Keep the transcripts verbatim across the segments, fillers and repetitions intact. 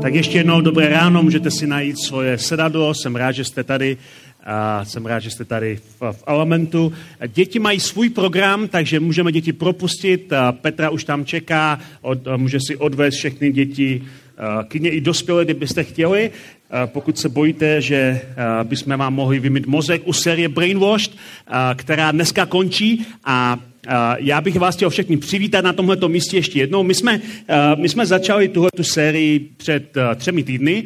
Tak ještě jednou dobré ráno, můžete si najít svoje sedadlo, jsem rád, že jste tady, a jsem rád, že jste tady v, v Elementu. Děti mají svůj program, takže můžeme děti propustit, a Petra už tam čeká, od, může si odvést všechny děti, klidně i dospělé, kdybyste chtěli, pokud se bojíte, že bychom vám mohli vymít mozek u série Brainwashed, která dneska končí a já bych vás chtěl všechny přivítat na tomhleto místě ještě jednou. My jsme, my jsme začali tuhletu sérii před třemi týdny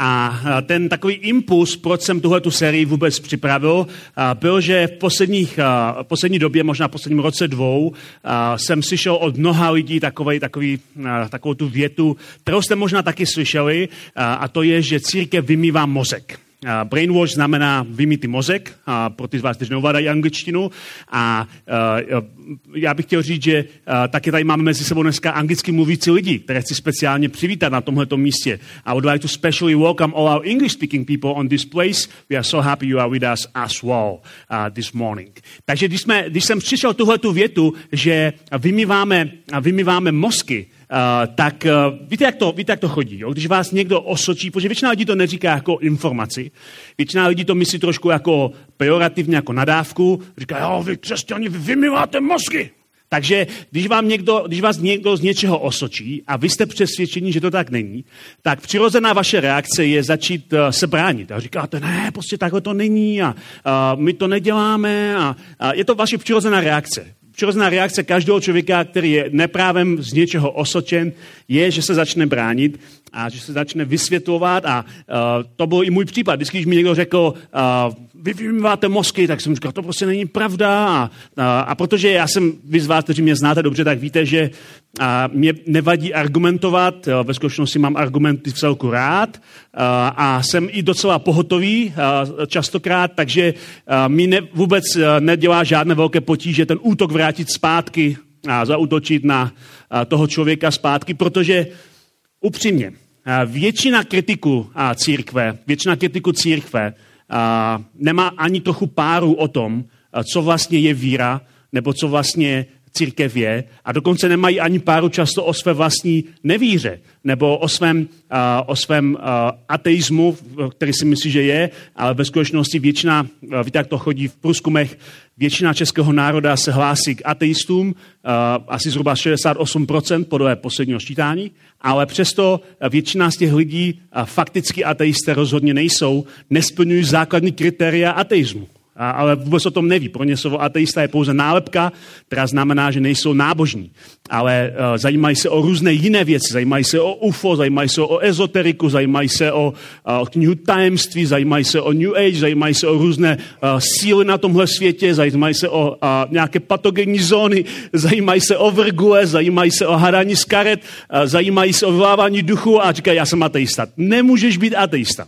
a ten takový impuls, proč jsem tuhletu sérii vůbec připravil, byl, že v posledních, v poslední době, možná v posledním roce dvou, jsem slyšel od mnoha lidí takový, takový, takovou tu větu, kterou jste možná taky slyšeli, a to je, že církev vymývá mozek. Uh, brainwash znamená vymýtý mozek, uh, pro ty z vás, kteří neovládají angličtinu. A uh, já bych chtěl říct, že uh, taky tady máme mezi sebou dneska anglicky mluvící lidi, které chci speciálně přivítat na tomhleto místě. I would like to specially welcome all our English-speaking people on this place. We are so happy you are with us as well uh, this morning. Takže když, jsme, když jsem přišel tuhletu větu, že vymýváme, vymýváme mozky, Uh, tak uh, víte, jak to, víte, jak to chodí, jo? Když vás někdo osočí, protože většina lidí to neříká jako informaci, většina lidí to myslí trošku jako pejorativně, jako nadávku, říká, jo, vy křesťani, vy vymýváte mozky. Takže když, vám někdo, když vás někdo z něčeho osočí a vy jste přesvědčení, že to tak není, tak přirozená vaše reakce je začít uh, se bránit. A říkáte, ne, prostě takhle to není a uh, my to neděláme a, a je to vaše přirozená reakce. Přirozená reakce každého člověka, který je neprávem z něčeho osočen, je, že se začne bránit a že se začne vysvětlovat. A uh, to byl i můj případ. Vždycky, když mi někdo řekl, uh, vy vymýváte mozky, tak jsem říkal, to prostě není pravda. A, a, a protože já jsem, vy z vás, kteří mě znáte dobře, tak víte, že a mě nevadí argumentovat, ve skutečnosti mám argumenty v celku rád a, a jsem i docela pohotový a, častokrát, takže a, mi ne, vůbec nedělá žádné velké potíže ten útok vrátit zpátky a zaútočit na a, toho člověka zpátky, protože upřímně, a, většina kritiků a církve, většina kritiků církve a, nemá ani trochu páru o tom, a, co vlastně je víra, nebo co vlastně církev je, a dokonce nemají ani páru často o své vlastní nevíře, nebo o svém, uh, o svém uh, ateismu, který si myslí, že je, ale ve skutečnosti většina, uh, víte, jak to chodí v průzkumech, většina českého národa se hlásí k ateistům, uh, asi zhruba šedesát osm procent podle posledního sčítání, ale přesto většina z těch lidí uh, fakticky ateisté rozhodně nejsou, nesplňují základní kritéria ateismu. A, ale vůbec o tom neví. Pro ně slovo ateista je pouze nálepka, která znamená, že nejsou nábožní. Ale uh, zajímají se o různé jiné věci. Zajímají se o U F O, zajímají se o ezoteriku, zajímají se o uh, knihu tajemství, zajímají se o New Age, zajímají se o různé uh, síly na tomhle světě, zajímají se o uh, nějaké patogenní zóny, zajímají se o vrgule, zajímají se o hadání z karet, uh, zajímají se o vyvolávání duchu a říkají, já jsem ateista. Nemůžeš být ateista,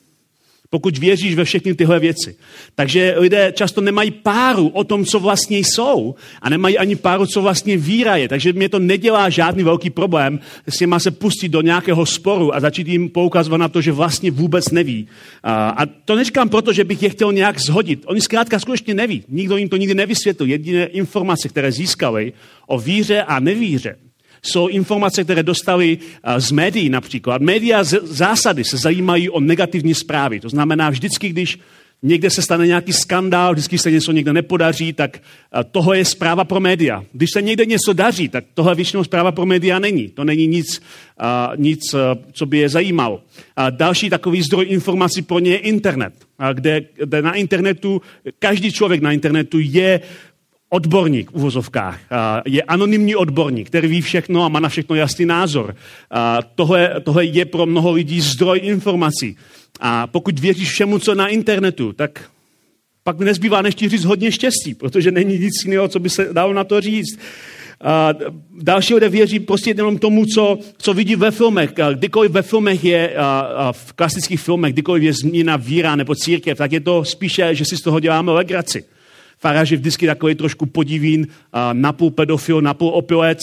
pokud věříš ve všechny tyhle věci. Takže lidé často nemají páru o tom, co vlastně jsou a nemají ani páru, co vlastně víra je. Takže mě to nedělá žádný velký problém s těma se pustit do nějakého sporu a začít jim poukazovat na to, že vlastně vůbec neví. A to neříkám proto, že bych je chtěl nějak zhodit. Oni zkrátka skutečně neví. Nikdo jim to nikdy nevysvětlil. Jediné informace, které získali o víře a nevíře, jsou informace, které dostali z médií například. Média z zásady se zajímají o negativní zprávy. To znamená, vždycky, když někde se stane nějaký skandál, vždycky se něco někde nepodaří, tak toho je zpráva pro média. Když se někde něco daří, tak tohle většinou zpráva pro média není. To není nic, nic co by je zajímalo. Další takový zdroj informací pro ně je internet, kde, kde na internetu, každý člověk na internetu je odborník v uvozovkách, je anonymní odborník, který ví všechno a má na všechno jasný názor. Tohle, tohle je pro mnoho lidí zdroj informací. A pokud věříš všemu, co na internetu, tak pak nezbývá než ti říct hodně štěstí, protože není nic jiného, co by se dalo na to říct. A další lidé věří prostě jenom tomu, co, co vidí ve filmech. Kdykoliv ve filmech je, v klasických filmech, kdykoliv je zmíněna víra nebo církev, tak je to spíše, že si z toho děláme legraci. Farář je vždycky takový trošku podivín, napůl pedofil, napůl opilec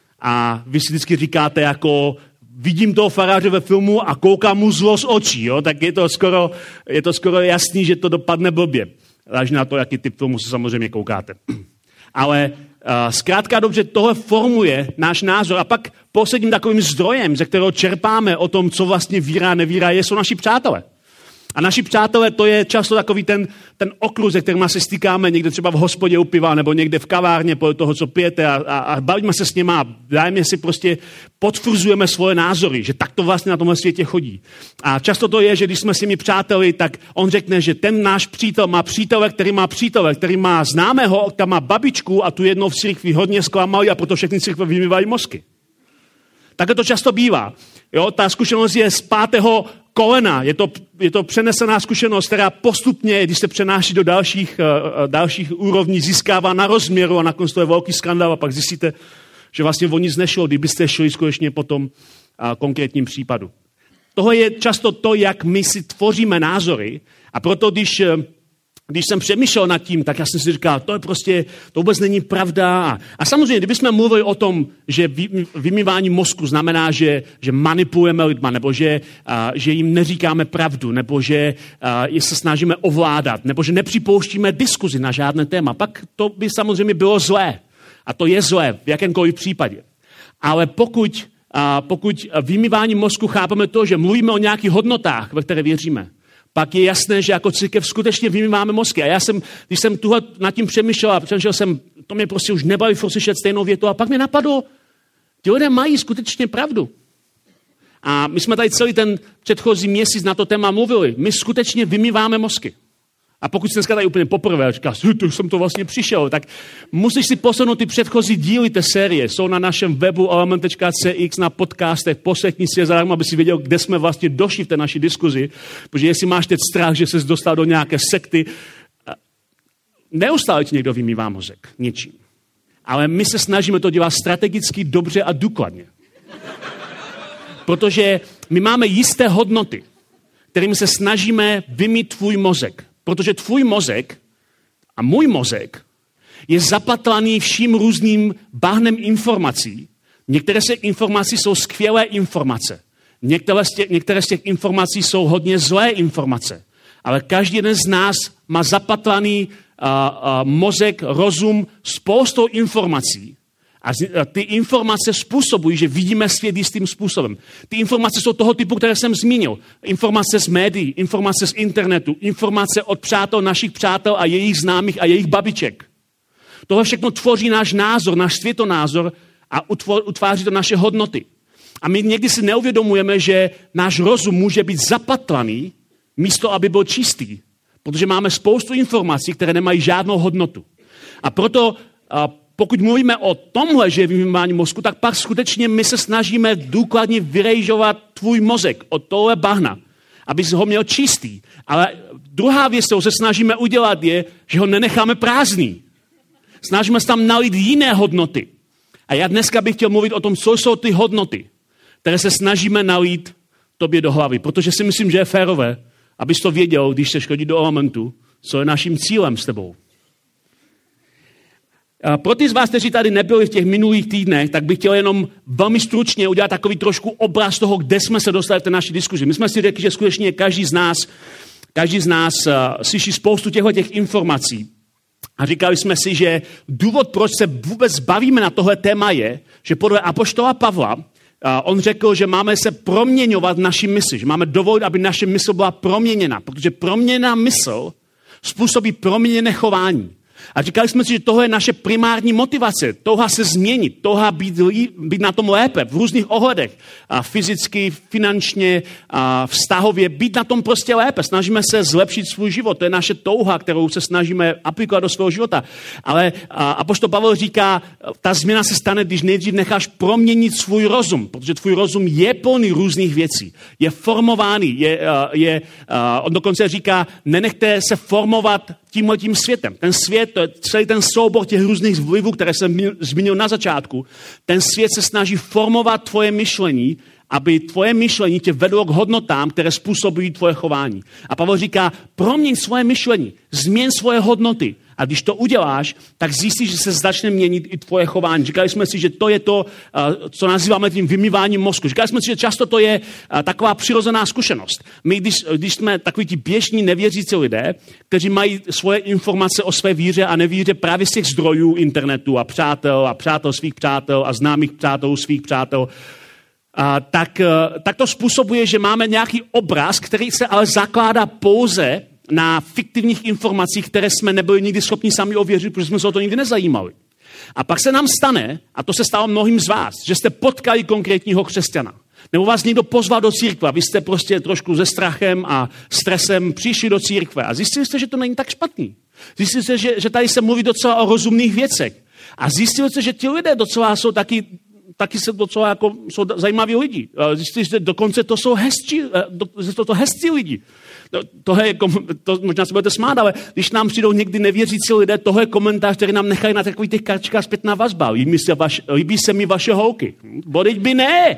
a vy si vždycky říkáte jako vidím toho faráře ve filmu a koukám mu zlo z očí, jo? Tak je to, skoro, je to skoro jasný, že to dopadne blbě. Záleží na to, jaký typ filmu se samozřejmě koukáte. Ale uh, zkrátka dobře tohle formuje náš názor. A pak posledním takovým zdrojem, ze kterého čerpáme o tom, co vlastně víra a nevíra je, jsou naši přátelé. A naši přátelé, to je často takový ten, ten okruh, se kterým se stýkáme někde třeba v hospodě u piva nebo někde v kavárně podle toho, co pijete a, a, a bavíme se s nima a dájeme si prostě, potvrzujeme svoje názory, že tak to vlastně na tomhle světě chodí. A často to je, že když jsme s nimi přáteli, tak on řekne, že ten náš přítel má přítele, který má přítele, který má známého, tam má babičku a tu jednou v církvi hodně zklamali a proto všechny církve vymývají mozky. Takhle to často bývá. Jo, ta zkušenost je z pátého kolena. Je to, je to přenesená zkušenost, která postupně, když se přenáší do dalších, uh, dalších úrovní, získává na rozměru a nakonec to je velký skandál a pak zjistíte, že vlastně o nic nešlo, kdybyste šli skutečně po tom uh, konkrétním případu. Tohle je často to, jak my si tvoříme názory a proto, když... Uh, Když jsem přemýšlel nad tím, tak já jsem si říkal, to je prostě, to vůbec není pravda. A samozřejmě, kdybychom mluvili o tom, že vymývání mozku znamená, že, že manipulujeme lidma, nebo že, a, že jim neříkáme pravdu, nebo že a, je se snažíme ovládat, nebo že nepřipouštíme diskuzi na žádné téma, pak to by samozřejmě bylo zlé. A to je zlé v jakémkoliv případě. Ale pokud, a, pokud vymývání mozku chápeme to, že mluvíme o nějakých hodnotách, ve které věříme, pak je jasné, že jako církev skutečně vymýváme mozky. A já jsem, když jsem tuhle nad tím přemýšlel a přemýšlel jsem, to mě prostě už nebaví furt slyšet stejnou větu a pak mě napadlo, ti lidé mají skutečně pravdu. A my jsme tady celý ten předchozí měsíc na to téma mluvili. My skutečně vymýváme mozky. A pokud jsi dneska tady úplně poprvé a říkáš, to jsem to vlastně přišel, tak musíš si posunout ty předchozí díly té série. Jsou na našem webu element tečka c x na podcastech. Poslechni si je zadarmo, aby si věděl, kde jsme vlastně došli v té naší diskuzi. Protože jestli máš teď strach, že ses dostal do nějaké sekty, neustále ti někdo vymývá mozek něčím. Ale my se snažíme to dělat strategicky, dobře a důkladně. Protože my máme jisté hodnoty, kterými se snažíme vymýt tvůj mozek. Protože tvůj mozek a můj mozek je zapatlaný vším různým bahnem informací. Některé z těch informací jsou skvělé informace. Některé z těch, některé z těch informací jsou hodně zlé informace. Ale každý jeden z nás má zapatlaný uh, uh, mozek, rozum, spoustou informací. A ty informace způsobují, že vidíme svět jistým způsobem. Ty informace jsou toho typu, které jsem zmínil. Informace z médií, informace z internetu, informace od přátel, našich přátel a jejich známých a jejich babiček. Tohle všechno tvoří náš názor, náš světonázor a utváří to naše hodnoty. A my někdy si neuvědomujeme, že náš rozum může být zapatlaný, místo aby byl čistý. Protože máme spoustu informací, které nemají žádnou hodnotu. A proto pokud mluvíme o tomhle, že je vymývání mozku, tak pak skutečně my se snažíme důkladně vyrejžovat tvůj mozek od tohle bahna, aby ho měl čistý. Ale druhá věc, kterou se snažíme udělat, je, že ho nenecháme prázdný. Snažíme se tam nalít jiné hodnoty. A já dneska bych chtěl mluvit o tom, co jsou ty hodnoty, které se snažíme nalít tobě do hlavy. Protože si myslím, že je férové, abys to věděl, když chceš chodit do elementu, co je naším cílem s tebou. Pro ty z vás, kteří tady nebyli v těch minulých týdnech, tak bych chtěl jenom velmi stručně udělat takový trošku obraz toho, kde jsme se dostali v té naší diskuzi. My jsme si řekli, že skutečně každý z nás, každý z nás uh, slyší spoustu těchto těch informací. A říkali jsme si, že důvod, proč se vůbec bavíme na tohle téma je, že podle apoštola Pavla, uh, on řekl, že máme se proměňovat naši mysl, že máme dovolit, aby naše mysl byla proměněna, protože proměněná mysl způsobí proměněné chování. A říkali jsme si, že tohle je naše primární motivace. Touha se změnit, touha být, být na tom lépe v různých ohledech. A fyzicky, finančně, a vztahově, být na tom prostě lépe. Snažíme se zlepšit svůj život. To je naše touha, kterou se snažíme aplikovat do svého života. Ale apoštol Pavel říká, ta změna se stane, když nejdřív necháš proměnit svůj rozum. Protože tvůj rozum je plný různých věcí. Je formovaný. Je, je, on dokonce říká, nenechte se formovat tímhletím světem. Ten svět, to je celý ten soubor těch různých vlivů, které jsem zmínil na začátku, ten svět se snaží formovat tvoje myšlení aby tvoje myšlení tě vedlo k hodnotám, které způsobují tvoje chování. A Pavel říká, proměň svoje myšlení, změň svoje hodnoty. A když to uděláš, tak zjistíš, že se začne měnit i tvoje chování. Říkali jsme si, že to je to, co nazýváme tím vymýváním mozku. Říkali jsme si, že často to je taková přirozená zkušenost. My, když, když jsme takový ti běžní nevěřící lidé, kteří mají svoje informace o své víře a nevíře právě z těch zdrojů internetu a přátel a přátel svých přátel a známých přátel svých přátel, a tak, tak to způsobuje, že máme nějaký obraz, který se ale zakládá pouze na fiktivních informacích, které jsme nebyli nikdy schopni sami ověřit, protože jsme se o to nikdy nezajímali. A pak se nám stane, a to se stalo mnohým z vás, že jste potkali konkrétního křesťana. Nebo vás někdo pozval do církve, vy jste prostě trošku se strachem a stresem přišli do církve a zjistili jste, že to není tak špatný. Zjistili jste, že, že tady se mluví docela o rozumných věcech. A zjistili jste, že ti lidé docela jsou taky taky se docela jako, jsou zajímaví lidi. Zjistili, že dokonce to jsou hezčí, že to, to hezcí lidi. To je, to možná se budete smát, ale když nám přijdou někdy nevěřící lidé, toho je komentář, který nám nechají na takových těch kartičkách zpětná vazba. Líbí se, vaš, líbí se mi vaše holky. Bodeď by ne.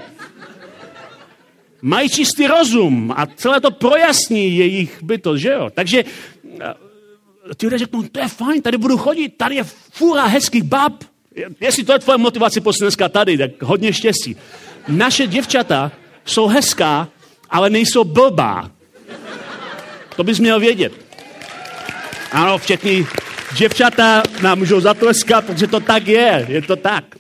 Mají čistý rozum a celé to projasní jejich bytost, že jo? Takže ti lidé řeknou, to je fajn, tady budu chodit, tady je fůra hezkých bab. Jestli to je tvoje motivace prostě dneska tady, tak hodně štěstí. Naše děvčata jsou hezká, ale nejsou blbá. To bys měl vědět. Ano, včetně děvčata nám můžou zatleskat, protože to tak je. Je to tak.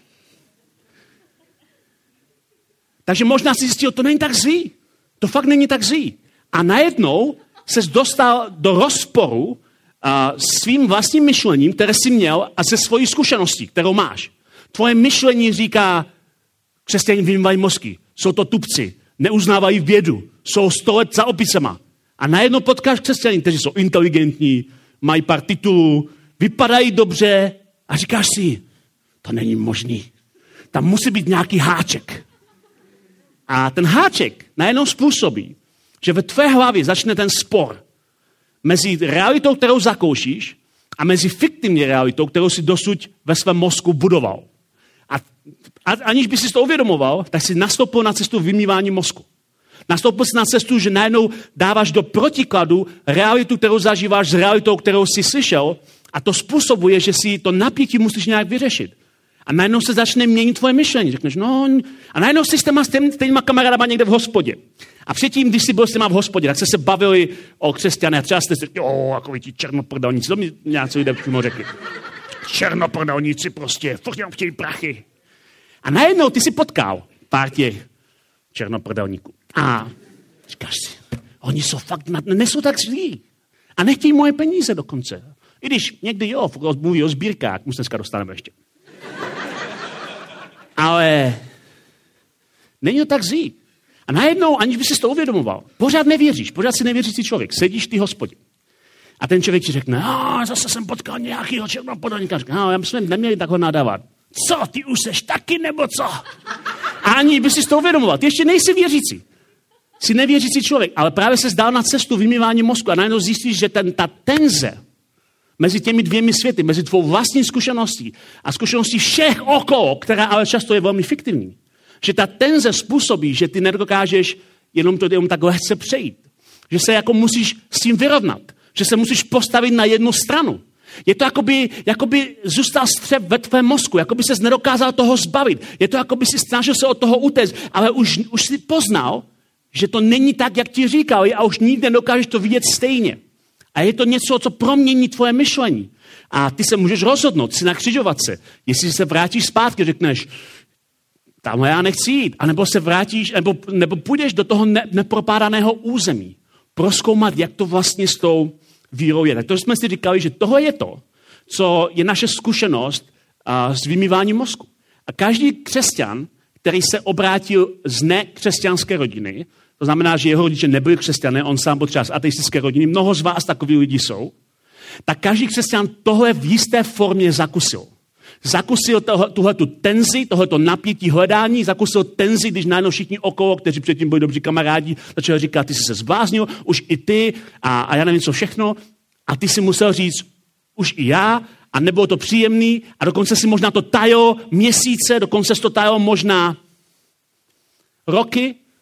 Takže možná si zjistil, to není tak zlý. To fakt není tak zlý. A najednou ses dostal do rozporu a svým vlastním myšlením, které jsi měl, a se svojí zkušeností, kterou máš. Tvoje myšlení říká, křesťané vymývají mozky, jsou to tupci, neuznávají vědu, jsou sto let za opicema. A najednou potkáš křesťany, kteří jsou inteligentní, mají pár titulů, vypadají dobře a říkáš si, to není možný. Tam musí být nějaký háček. A ten háček najednou způsobí, že ve tvé hlavě začne ten spor mezi realitou, kterou zakoušíš, a mezi fiktivní realitou, kterou si dosud ve svém mozku budoval. A, a aniž by si to uvědomoval, tak si nastoupil na cestu vymývání mozku. Nastoupil jsi na cestu, že najednou dáváš do protikladu realitu, kterou zažíváš s realitou, kterou jsi slyšel, a to způsobuje, že si to napětí musíš nějak vyřešit. A najednou se začne měnit tvoje myšlení. Řekneš, no, a najednou jsi s těma, s těma kamarádama někde v hospodě. A předtím, když jsi byl s těma v hospodě, tak jste se bavili o křesťané. A třeba jste si, jo, takový ti černoprdelníci, to mi nějaký lidé přímo řekli. Černoprdelníci prostě, furt jenom chtějí prachy. A najednou ty si potkal pár těch černoprdelníků. A říkáš si, oni jsou fakt, nejsou tak zlí. A nechtějí moje peníze dokonce. I když někdy jo, mluví o sbírkách, my se dneska dostaneme ještě. Ale není to tak zlý. A najednou, aniž by si to uvědomoval, pořád nevěříš, pořád si nevěřící člověk, sedíš v té hospodě. A ten člověk ti řekne, a zase jsem potkal nějakýho černopodolníka. No, já jsme neměli takhle nadávat. Co, ty už seš taky, nebo co? A ani by si to uvědomoval, ty ještě nejsi věřící. Jsi nevěřící člověk, ale právě se zdál na cestu vymývání mozku a najednou zjistíš, že ten, ta tenze mezi těmi dvěmi světy, mezi tvou vlastní zkušeností a zkušeností všech okolo, která ale často je velmi fiktivní, že ta tenze způsobí, že ty nedokážeš jenom to jenom tak lehce přejít. Že se jako musíš s tím vyrovnat. Že se musíš postavit na jednu stranu. Je to jakoby, jakoby zůstal střep ve tvém mozku, jakoby ses nedokázal toho zbavit. Je to jakoby si snažil se od toho utéct, ale už, už si poznal, že to není tak, jak ti říkali, a už nikdy nedokážeš to vidět stejně. A je to něco, co promění tvoje myšlení. A ty se můžeš rozhodnout, jsi na křižovatce. Jestli se vrátíš zpátky, řekneš, tamhle já nechci jít. A nebo se vrátíš, nebo, nebo půjdeš do toho ne, nepropádaného území. Prozkoumat, jak to vlastně s tou vírou je. Tak to jsme si říkali, že tohle je to, co je naše zkušenost a, s vymýváním mozku. A každý křesťan, který se obrátil z nekřesťanské rodiny, to znamená, že jeho rodiče nebyli křesťané, on sám byl třeba z ateistické rodiny, mnoho z vás takový lidi jsou, tak každý křesťan tohle v jisté formě zakusil. Zakusil tuhletu tenzi, tohleto napětí hledání, zakusil tenzi, když najednou všichni okolo, kteří předtím byli dobří kamarádi, začali říkat, ty jsi se zbláznil, už i ty a, a já nevím co všechno. A ty si musel říct, už i já, a nebylo to příjemný, a dokonce si možná to tajilo měsíce, dokonce si to tajilo možná roky,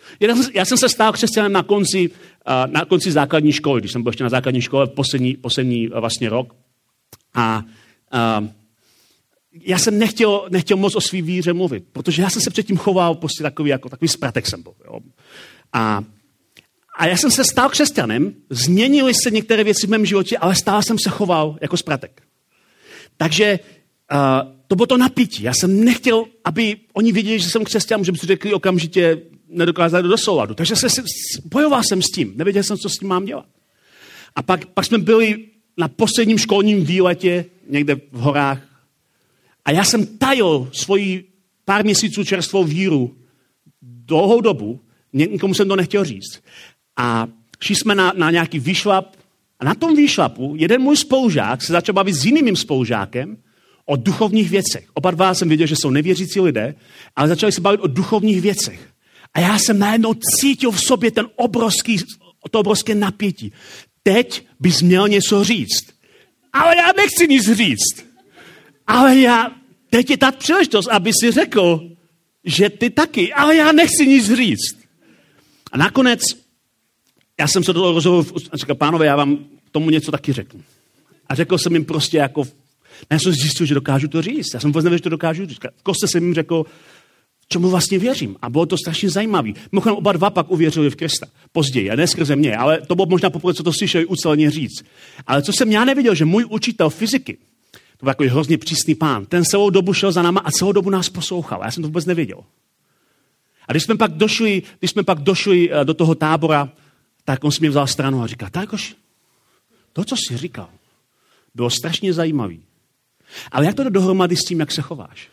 Já jsem se stal křesťanem na konci, na konci základní školy, když jsem byl ještě na základní škole poslední, poslední vlastně rok. A, a já jsem nechtěl, nechtěl moc o svý víře mluvit, protože já jsem se předtím choval prostě takový, jako takový spratek jsem byl. Jo. A, a já jsem se stal křesťanem, změnily se některé věci v mém životě, ale stále jsem se choval jako spratek. Takže uh, to bylo to napětí. Já jsem nechtěl, aby oni věděli, že jsem křesťan, že by si řekli okamžitě, nedokázali do souladu. Takže se, bojoval jsem s tím, nevěděl jsem, co s tím mám dělat. A pak, pak jsme byli na posledním školním výletě někde v horách a já jsem tajil svoji pár měsíců čerstvou víru dlouhou dobu, nikomu jsem to nechtěl říct. A šli jsme na, na nějaký výšlap a na tom výšlapu jeden můj spolužák se začal bavit s jiným spolužákem o duchovních věcech. Oba dva jsem věděl, že jsou nevěřící lidé, ale začali se bavit o duchovních věcech. A já jsem najednou cítil v sobě ten obrovský, to obrovské napětí. Teď bys měl něco říct. Ale já nechci nic říct. Ale já, teď je ta příležitost, aby si řekl, že ty taky. Ale já nechci nic říct. A nakonec, já jsem se do toho rozhodl a říkal, pánové, já vám tomu něco taky řeknu. A řekl jsem jim prostě jako, já jsem zjistil, že dokážu to říct. Já jsem vůbec nevěděl, že to dokážu říct. V kostce jsem jim řekl, čemu vlastně věřím. A bylo to strašně zajímavé. Mimochodem oba dva pak uvěřili v Krista. Později, a ne skrze mě, ale to bylo možná poprvé, co to slyšeli uceleně říct. Ale co jsem já nevěděl, že můj učitel fyziky, to byl takový hrozně přísný pán, ten celou dobu šel za náma a celou dobu nás poslouchal. Já jsem to vůbec nevěděl. A když jsme pak došli, když jsme pak došli do toho tábora, tak on si mě vzal stranu a říkal, Tajkoš, to, co jsi říkal, bylo strašně zajímavý. Ale jak to jde dohromady s tím, jak se chováš?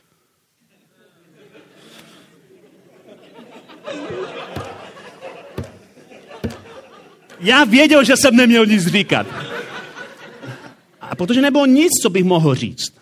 Já věděl, že jsem neměl nic říkat. A protože nebylo nic, co bych mohl říct,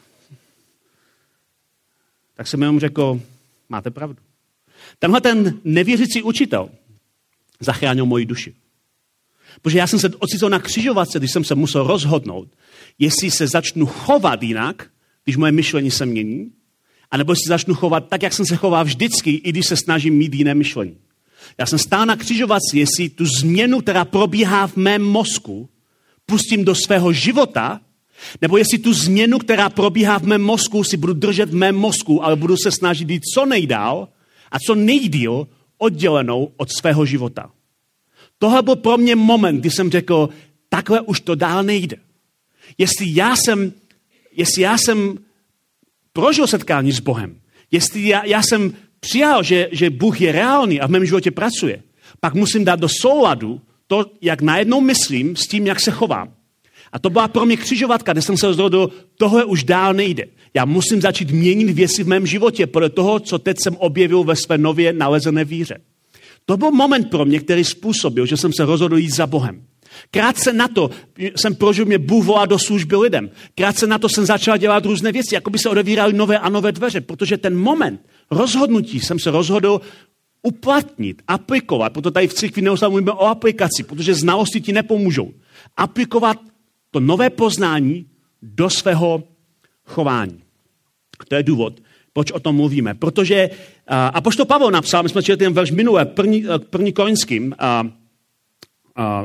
tak jsem jenom řekl, máte pravdu. Tenhle ten nevěřící učitel zachránil moji duši. Protože já jsem se ocitl na křižovatce, když jsem se musel rozhodnout, jestli se začnu chovat jinak, když moje myšlení se mění, anebo jestli začnu chovat tak, jak jsem se choval vždycky, i když se snažím mít jiné myšlení. Já jsem stál na křižovatce, jestli tu změnu, která probíhá v mém mozku, pustím do svého života, nebo jestli tu změnu, která probíhá v mém mozku, si budu držet v mém mozku, ale budu se snažit jít co nejdál a co nejdýl oddělenou od svého života. Tohle byl pro mě moment, kdy jsem řekl, takhle už to dál nejde. Jestli já jsem, jestli já jsem prožil setkání s Bohem, jestli já, já jsem přijal, že, že Bůh je reálný a v mém životě pracuje, pak musím dát do souladu to, jak najednou myslím, s tím, jak se chovám. A to byla pro mě křižovatka, kde jsem se rozhodl, tohle už dál nejde. Já musím začít měnit věci v mém životě podle toho, co teď jsem objevil ve své nově nalezené víře. To byl moment pro mě, který způsobil, že jsem se rozhodl jít za Bohem. Krátce na to jsem prožil, mě Bůh volá do služby lidem. Krátce na to jsem začal dělat různé věci, jako by se odevíraly nové a nové dveře, protože ten moment rozhodnutí jsem se rozhodl uplatnit, aplikovat, proto tady v církvi neustále mluvíme o aplikaci, protože znalosti ti nepomůžou. Aplikovat to nové poznání do svého chování. To je důvod, proč o tom mluvíme. Protože apoštol Pavel napsal, my jsme četli ten verš minule, první, první Korinským, a, a,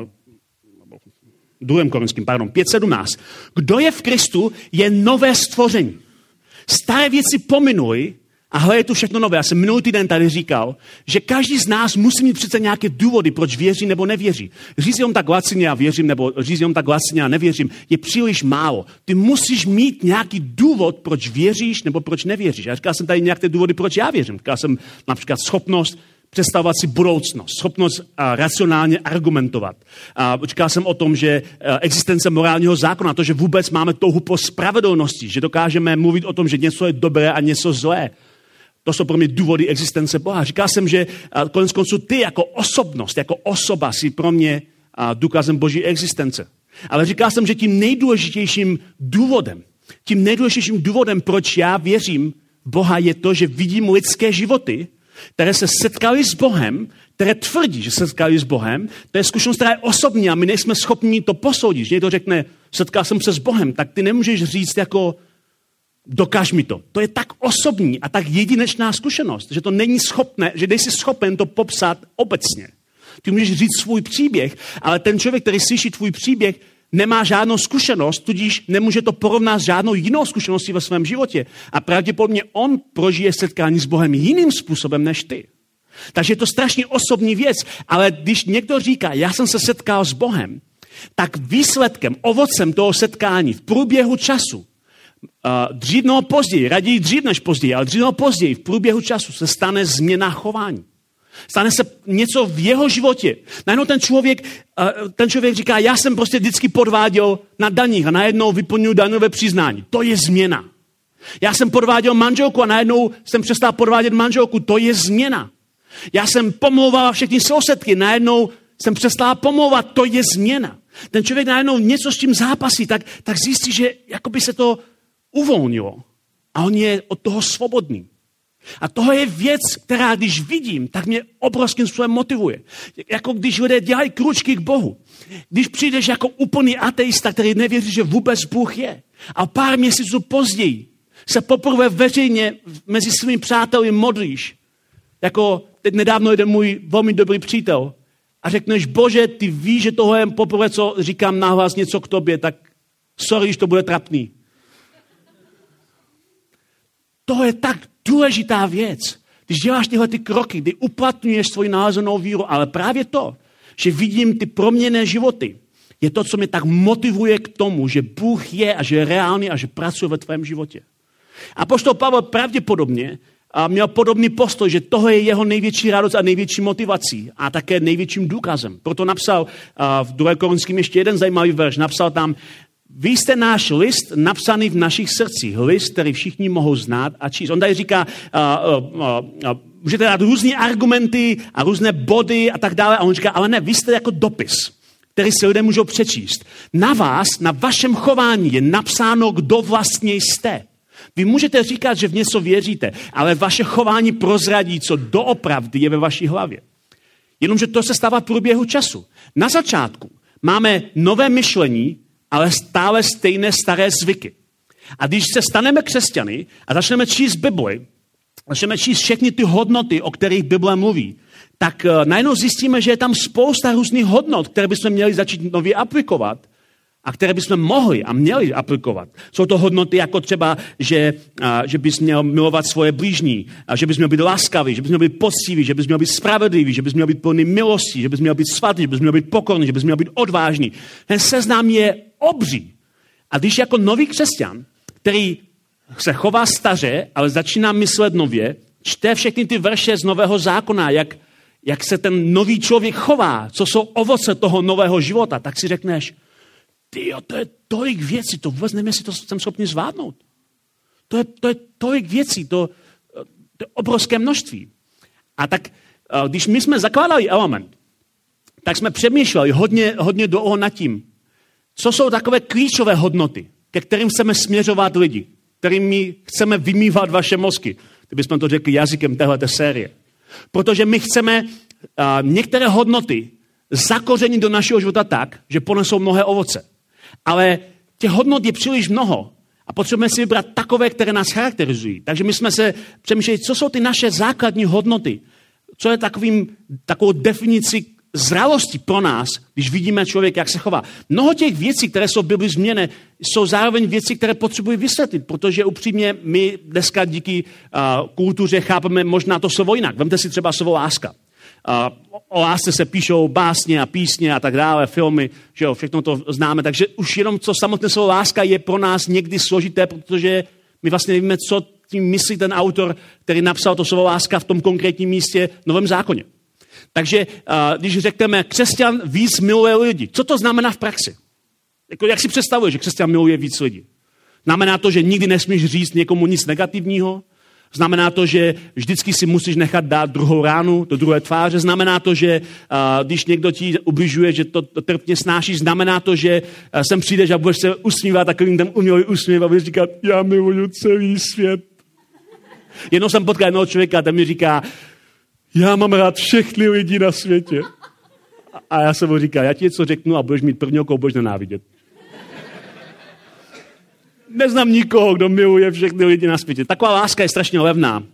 druhém Korinským, pardon, pět sedmnáct. Kdo je v Kristu, je nové stvoření. Staré věci pominuly a hle, je tu všechno nové. Já jsem minulý týden tady říkal, že každý z nás musí mít přece nějaké důvody, proč věří nebo nevěří. Říct jenom tak lacině a věřím, nebo říct jenom tak lacině a nevěřím, je příliš málo. Ty musíš mít nějaký důvod, proč věříš nebo proč nevěříš. Já říkal jsem tady nějaké důvody, proč já věřím. Říkal jsem například schopnost představovat si budoucnost, schopnost a, racionálně argumentovat. A, říkal jsem o tom, že a, existence morálního zákona, to, že vůbec máme touhu po spravedlnosti, že dokážeme mluvit o tom, že něco je dobré a něco zlé. To jsou pro mě důvody existence Boha. Říkal jsem, že a, konec konců ty jako osobnost, jako osoba si pro mě a, důkazem Boží existence. Ale říkal jsem, že tím nejdůležitějším důvodem, tím nejdůležitějším důvodem, proč já věřím v Boha, je to, že vidím lidské životy, které se setkali s Bohem, které tvrdí, že se setkali s Bohem, to je zkušenost, která je osobní a my nejsme schopni to posoudit. Když někdo řekne, setkal jsem se s Bohem, tak ty nemůžeš říct jako, Dokaž mi to. To je tak osobní a tak jedinečná zkušenost, že to není schopné, že nejsi schopen to popsat obecně. Ty můžeš říct svůj příběh, ale ten člověk, který slyší tvůj příběh, nemá žádnou zkušenost, tudíž nemůže to porovnat s žádnou jinou zkušeností ve svém životě. A pravděpodobně on prožije setkání s Bohem jiným způsobem než ty. Takže je to strašně osobní věc, ale když někdo říká, já jsem se setkal s Bohem, tak výsledkem, ovocem toho setkání v průběhu času, uh, dřív nebo později, raději dřív než později, ale dřív nebo později, v průběhu času se stane změna chování. Stane se něco v jeho životě. Najednou ten člověk, uh, ten člověk říká, já jsem prostě vždycky podváděl na daních a najednou vyplňuji daňové přiznání. To je změna. Já jsem podváděl manželku a najednou jsem přestal podvádět manželku. To je změna. Já jsem pomlouval všechny sousedky, najednou jsem přestal pomlouvat. To je změna. Ten člověk najednou něco s tím zápasí, tak, tak zjistí, že jakoby se to uvolnilo. A on je od toho svobodný. A tohle je věc, která když vidím, tak mě obrovským způsobem motivuje. Jako když lidé dělají kručky k Bohu. Když přijdeš jako úplný ateista, který nevěří, že vůbec Bůh je. A pár měsíců později se poprvé veřejně mezi svými přáteli modlíš. Jako teď nedávno jeden můj velmi dobrý přítel. A řekneš, Bože, ty víš, že tohle je poprvé, co říkám nahlas něco k tobě, tak sorry, když to bude trapný. To je tak důležitá věc. Když děláš tyhle ty kroky, kdy uplatňuješ svoji nalezenou víru, ale právě to, že vidím ty proměnné životy, je to, co mě tak motivuje k tomu, že Bůh je a že je reálný a že pracuje ve tvém životě. Apoštol Pavel pravděpodobně a měl podobný postoj, že tohle je jeho největší radost a největší motivací a také největším důkazem. Proto napsal v druhém Korinským ještě jeden zajímavý verš. Napsal tam, vy jste náš list napsaný v našich srdcích. List, který všichni mohou znát a číst. On tady říká, uh, uh, uh, můžete dát různé argumenty a různé body a tak dále. A on říká, ale ne, vy jste jako dopis, který si lidé můžou přečíst. Na vás, na vašem chování je napsáno, kdo vlastně jste. Vy můžete říkat, že v něco věříte, ale vaše chování prozradí, co doopravdy je ve vaší hlavě. Jenomže to se stává v průběhu času. Na začátku máme nové myšlení, ale stále stejné staré zvyky. A když se staneme křesťany a začneme číst Bibli, začneme číst všechny ty hodnoty, o kterých Bible mluví, tak uh, najednou zjistíme, že je tam spousta různých hodnot, které bychom měli začít nově aplikovat a které bychom mohli a měli aplikovat. Jsou to hodnoty jako třeba, že, a, že bys měl milovat svoje blížní, a že bys měl být laskavý, že bys měl být poctivý, že bys měl být spravedlivý, že bys měl být plný milostí, že bys měl být svatý, že bys měl být pokorný, že bys měl být odvážný. Ten seznam je obří. A když jako nový křesťan, který se chová staře, ale začíná myslet nově, čte všechny ty verše z Nového zákona, jak, jak se ten nový člověk chová, co jsou ovoce toho nového života, tak si řekneš, tyjo, to je tolik věcí, to vůbec nevím, jestli to jsem schopný zvládnout. To je, to je tolik věcí, to, to je obrovské množství. A tak, když my jsme zakládali Element, tak jsme přemýšleli hodně, hodně dlouho nad tím, co jsou takové klíčové hodnoty, ke kterým chceme směřovat lidi, kterými chceme vymývat vaše mozky, kdybychom to řekli jazykem téhleté série. Protože my chceme uh, některé hodnoty zakořenit do našeho života tak, že ponesou mnohé ovoce. Ale těch hodnot je příliš mnoho a potřebujeme si vybrat takové, které nás charakterizují. Takže my jsme se přemýšleli, co jsou ty naše základní hodnoty, co je takovým, takovou definici zralosti pro nás, když vidíme člověka, jak se chová. Mnoho těch věcí, které jsou v Bibli změny, jsou zároveň věci, které potřebují vysvětlit, protože upřímně my dneska díky uh, kultuře chápeme možná to slovo jinak. Vemte si třeba slovo láska. Uh, o lásce se píšou básně a písně a tak dále, filmy, že jo, všechno to známe, takže už jenom co samotné slovo láska je pro nás někdy složité, protože my vlastně nevíme, co tím myslí ten autor, který napsal to slovo láska v tom konkrétním místě v Novém zákoně. Takže uh, když řekneme, křesťan víc miluje lidi, co to znamená v praxi? Jako, jak si představuješ, že křesťan miluje víc lidí? Znamená to, že nikdy nesmíš říct někomu nic negativního? Znamená to, že vždycky si musíš nechat dát druhou ránu do druhé tváře? Znamená to, že uh, když někdo ti ubližuje, že to, to trpně snášíš? Znamená to, že uh, sem přijdeš a budeš se usmívat takovým ten umělý úsměv a budeš říkat, já miluju celý svět. Jednou jsem potkal jednoho člověka a ten mi říká, já mám rád všechny lidi na světě. A já jsem mu říkal, já ti něco řeknu a budeš mít první oko, budeš nenávidět. Neznám nikoho, kdo miluje všechny lidi na světě. Taková láska je strašně levná.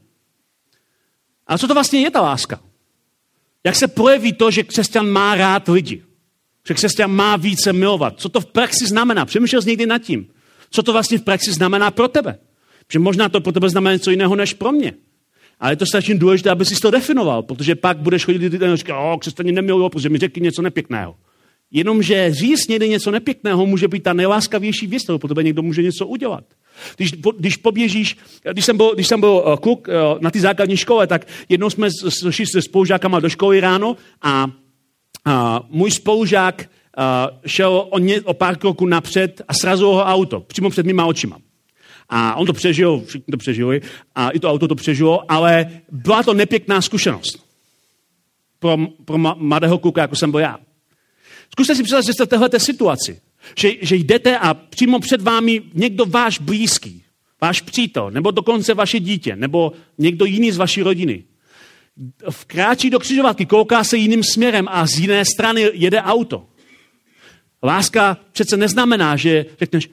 A co to vlastně je ta láska? Jak se projeví to, že křesťan má rád lidi? Že křesťan má více milovat? Co to v praxi znamená? Přemýšlel jsi někdy nad tím? Co to vlastně v praxi znamená pro tebe? Že možná to pro tebe znamená něco jiného než pro mě. Ale je to strašně důležité, aby si to definoval, protože pak budeš chodit a říkat, o, křesťané nemilují, protože mi řekli něco nepěkného. Jenomže říct někdy něco nepěkného může být ta nejláskavější věc, kterou pro tebe někdo může něco udělat. Když, když poběžíš, když jsem byl, když jsem byl kluk na té základní škole, tak jednou jsme šli se spolužákama do školy ráno a, a můj spolužák a, šel o, ně, o pár kroků napřed a srazilo ho auto, přímo před mýma očima. A on to přežil, všichni to přežili, a i to auto to přežilo, ale byla to nepěkná zkušenost pro, pro mladého kluka, jako jsem byl já. Zkuste si představit, že jste v téhleté situaci. Že, že jdete a přímo před vámi někdo váš blízký, váš přítel, nebo dokonce vaše dítě, nebo někdo jiný z vaší rodiny. Vkráčí do křižovatky, kouká se jiným směrem a z jiné strany jede auto. Láska přece neznamená, že řekneš,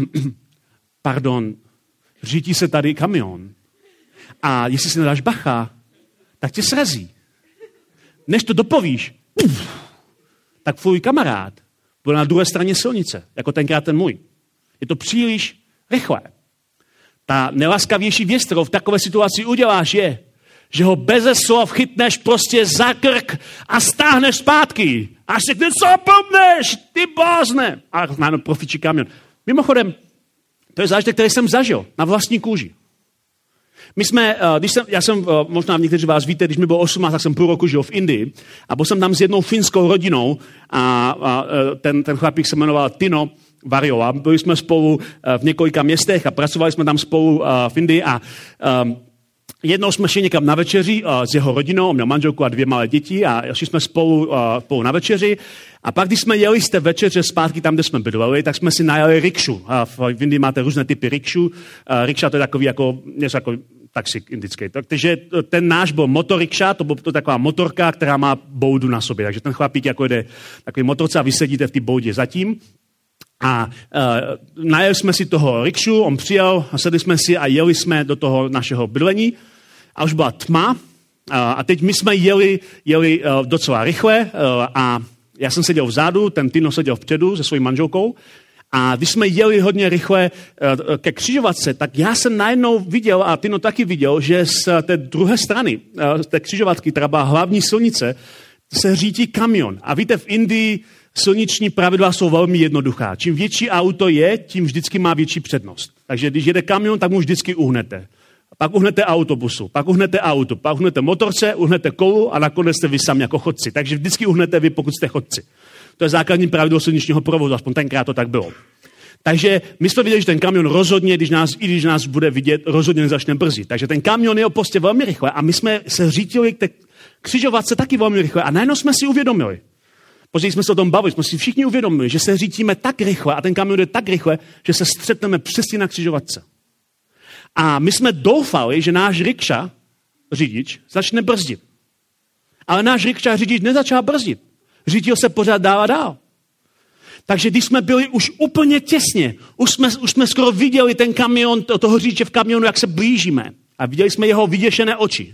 pardon, řítí se tady kamion. A jestli si nedáš bacha, tak tě srazí. Než to dopovíš, uf, tak tvůj kamarád bude na druhé straně silnice, jako tenkrát ten můj. Je to příliš rychlé. Ta nelaskavější věc, kterou v takové situaci uděláš, je, že ho beze slov chytneš prostě za krk a stáhneš zpátky. A řekneš, co blbneš, ty blázne. A najednou profičí kamion. Mimochodem, to je zážitek, který jsem zažil na vlastní kůži. My jsme, když jsem, já jsem, možná někteří z vás víte, když mi bylo osmnáct, tak jsem půl roku žil v Indii a byl jsem tam s jednou finskou rodinou a, a ten, ten chlapík se jmenoval Tino Varjola. Byli jsme spolu v několika městech a pracovali jsme tam spolu v Indii a um, jednou jsme šli někam na večeři uh, s jeho rodinou, on měl manželku a dvě malé děti a šli jsme spolu, uh, spolu na večeři. A pak, když jsme jeli z té večeře zpátky tam, kde jsme bydleli, tak jsme si najeli rikšu. A v Indii máte různé typy rikšu. Uh, rikša to je takový jako, něco jako taxík indický. Takže ten náš byl motorikša, to byla to taková motorka, která má boudu na sobě. Takže ten chlapík jako jde takový motorce a vy sedíte v té boudě zatím. A uh, najeli jsme si toho rikšu, on přijel, sedli jsme si a jeli jsme do toho našeho bydlení. A už byla tma. Uh, a teď my jsme jeli, jeli uh, docela rychle uh, a já jsem seděl vzadu, ten Tino seděl vpředu se svojí manželkou. A když jsme jeli hodně rychle uh, ke křižovatce, tak já jsem najednou viděl, a Tino taky viděl, že z té druhé strany, uh, z té křižovatky, která byla hlavní silnice, se řítí kamion. A víte, v Indii silniční pravidla jsou velmi jednoduchá. Čím větší auto je, tím vždycky má větší přednost. Takže když jede kamion, tak mu vždycky uhnete. Pak uhnete autobusu, pak uhnete auto, pak uhnete motorce, uhnete kolu a nakonec jste vy sami jako chodci. Takže vždycky uhnete vy, pokud jste chodci. To je základní pravidlo silničního provozu, aspoň tenkrát to tak bylo. Takže my jsme viděli, že ten kamion rozhodně, když nás, i když nás bude vidět, rozhodně nezačne brzdit. Takže ten kamion je prostě velmi rychle a my jsme se řítili k té křižovatce taky velmi rychle a najednou jsme si uvědomili, později jsme se o tom bavili, jsme si všichni uvědomili, že se řítíme tak rychle a ten kamion je tak rychle, že se střetneme přesně na křižovatce. A my jsme doufali, že náš rikša, řidič, začne brzdit. Ale náš rikša, řidič, nezačal brzdit. Řídil se pořád dál a dál. Takže když jsme byli už úplně těsně, už jsme, už jsme skoro viděli ten kamion, toho řidiče v kamionu, jak se blížíme. A viděli jsme jeho vyděšené oči.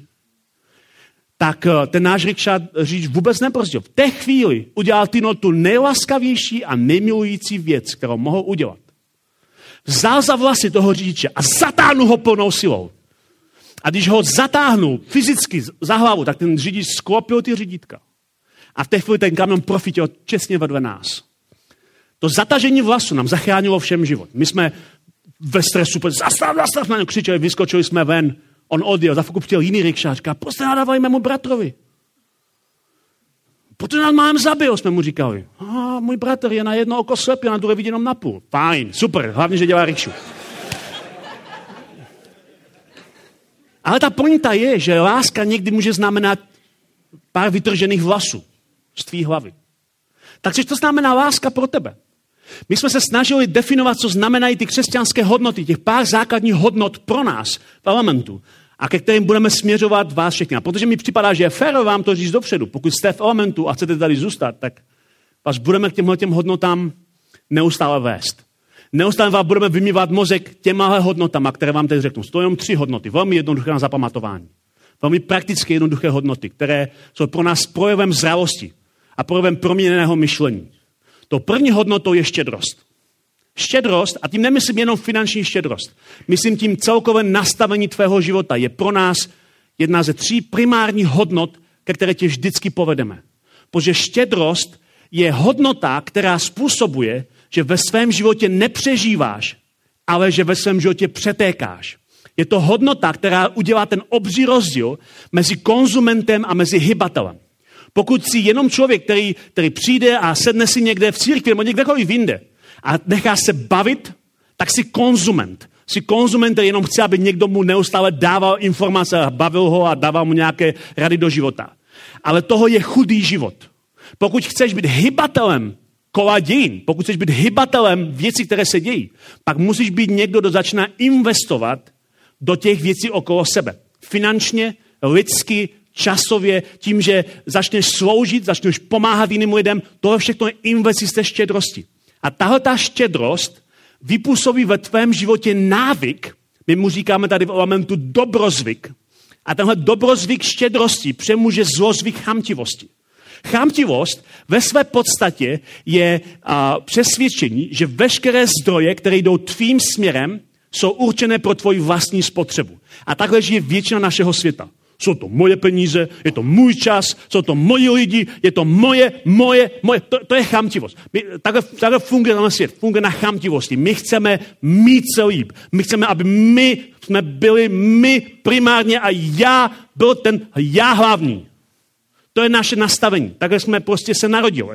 Tak ten náš rikša řidič vůbec nebrzdil. V té chvíli udělal Tino tu nejlaskavější a nejmilující věc, kterou mohl udělat. Vzal za vlasy toho řidiče a zatáhnul ho plnou silou. A když ho zatáhnul fyzicky za hlavu, tak ten řidič sklopil ty řídítka. A v té chvíli ten kamion profitil těsně vedle nás. To zatažení vlasu nám zachránilo všem život. My jsme ve stresu, zastav, zastav, na něj křičeli, vyskočili jsme ven. On odjel, za chvilku přijel jiný rikša a říká, prostě nadávali mému bratrovi. Protože nás mám zabil, jsme mu říkali. A můj bratr je na jedno oko slepý, na druhé vidí jenom na půl. Fajn, super, hlavně, že dělá rikšu. Ale ta pointa je, že láska někdy může znamenat pár vytržených vlasů z tvý hlavy. Takže to znamená láska pro tebe. My jsme se snažili definovat, co znamenají ty křesťanské hodnoty, těch pár základních hodnot pro nás v Elementu, a ke kterým budeme směřovat vás všechny. A protože mi připadá, že je fér vám to říct dopředu, pokud jste v Elementu a chcete tady zůstat, tak vás budeme k těmhle těm hodnotám neustále vést. Neustále vám budeme vymývat mozek těmahle hodnotama, které vám teď řeknu. To jenom tři hodnoty, velmi jednoduché na zapamatování. Velmi praktické jednoduché hodnoty, které jsou pro nás projevem zralosti a projevem proměněného myšlení. To první hodnotou je štědrost. Štědrost, a tím nemyslím jenom finanční štědrost, myslím tím celkové nastavení tvého života, je pro nás jedna ze tří primárních hodnot, ke které tě vždycky povedeme. Protože štědrost je hodnota, která způsobuje, že ve svém životě nepřežíváš, ale že ve svém životě přetékáš. Je to hodnota, která udělá ten obří rozdíl mezi konzumentem a mezi hybatelem. Pokud jsi jenom člověk, který, který přijde a sedne si někde v církvi nebo někdekoliv jinde a nechá se bavit, tak jsi konzument. Jsi konzument, který jenom chce, aby někdo mu neustále dával informace a bavil ho a dával mu nějaké rady do života. Ale toho je chudý život. Pokud chceš být hybatelem kola dějin, pokud chceš být hybatelem věcí, které se dějí, pak musíš být někdo, kdo začíná investovat do těch věcí okolo sebe. Finančně, lidsky, časově, tím, že začneš sloužit, začneš pomáhat jiným lidem, tohle všechno je investice štědrosti. A tahle ta štědrost vypůsobí ve tvém životě návyk, my mu říkáme tady v elementu dobrozvyk, a tenhle dobrozvyk štědrosti přemůže zlozvyk chamtivosti. Chamtivost ve své podstatě je a, přesvědčení, že veškeré zdroje, které jdou tvým směrem, jsou určené pro tvoji vlastní spotřebu. A takhle žije většina našeho světa. Jsou to moje peníze, je to můj čas, jsou to moji lidi, je to moje, moje, moje. To, to je chamtivost. My, takhle, takhle funguje ten svět, funguje na chamtivosti. My chceme mít se líp. My chceme, aby my jsme byli my primárně a já byl ten já hlavní. To je naše nastavení. Takhle jsme prostě se narodili.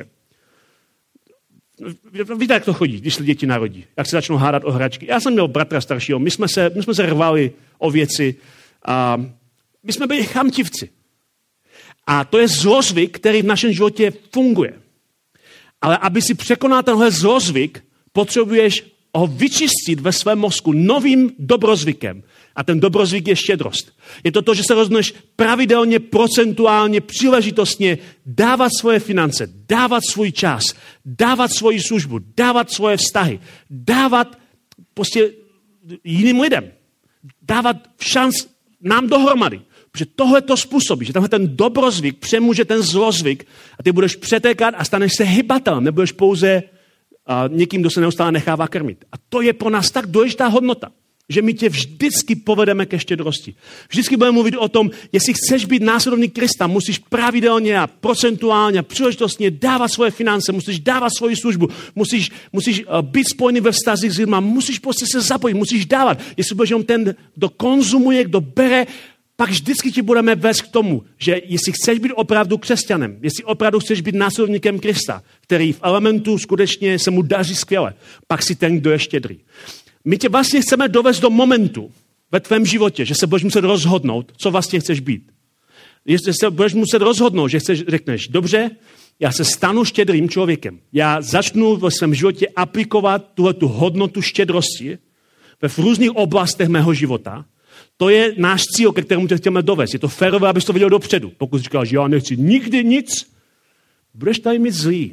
Víte, jak to chodí, když se děti narodí? Jak se začnou hádat o hračky? Já jsem měl bratra staršího, my jsme se, my jsme se rvali o věci a my jsme byli chamtivci. A to je zlozvyk, který v našem životě funguje. Ale aby si překonal tenhle zlozvyk, potřebuješ ho vyčistit ve svém mozku novým dobrozvykem. A ten dobrozvyk je štědrost. Je to to, že se rozhodneš pravidelně, procentuálně, příležitostně dávat svoje finance, dávat svůj čas, dávat svoji službu, dávat svoje vztahy, dávat prostě jiným lidem, dávat šanc nám dohromady. Protože tohle to způsobí, že tenhle ten dobrozvyk přemůže ten zlozvyk a ty budeš přetékat a staneš se hybatelem, nebudeš pouze uh, někým, kdo se neustále nechává krmit. A to je pro nás tak důležitá hodnota, že my tě vždycky povedeme ke štědrosti. Vždycky budeme mluvit o tom, jestli chceš být následovník Krista, musíš pravidelně a procentuálně a příležitostně dávat svoje finance, musíš dávat svoji službu, musíš, musíš být spojený ve vztazích s lidmi, musíš prostě se zapojit, musíš dávat. Jestli budeš jenom ten, kdo konzumuje, kdo bere, pak vždycky ti budeme vést k tomu, že jestli chceš být opravdu křesťanem, jestli opravdu chceš být následovníkem Krista, který v elementu skutečně se mu daří skvěle, pak si ten, kdo je štědrý. My tě vlastně chceme dovést do momentu ve tvém životě, že se budeš muset rozhodnout, co vlastně chceš být. Jestli se budeš muset rozhodnout, že chceš, řekneš, dobře, já se stanu štědrým člověkem. Já začnu ve svém životě aplikovat tuhletu hodnotu štědrosti ve různých oblastech mého života. To je náš cíl, ke kterému tě chceme dovést. Je to férové, abys to viděl dopředu. Pokud říkáš, že já nechci nikdy nic, budeš tady mít zlý.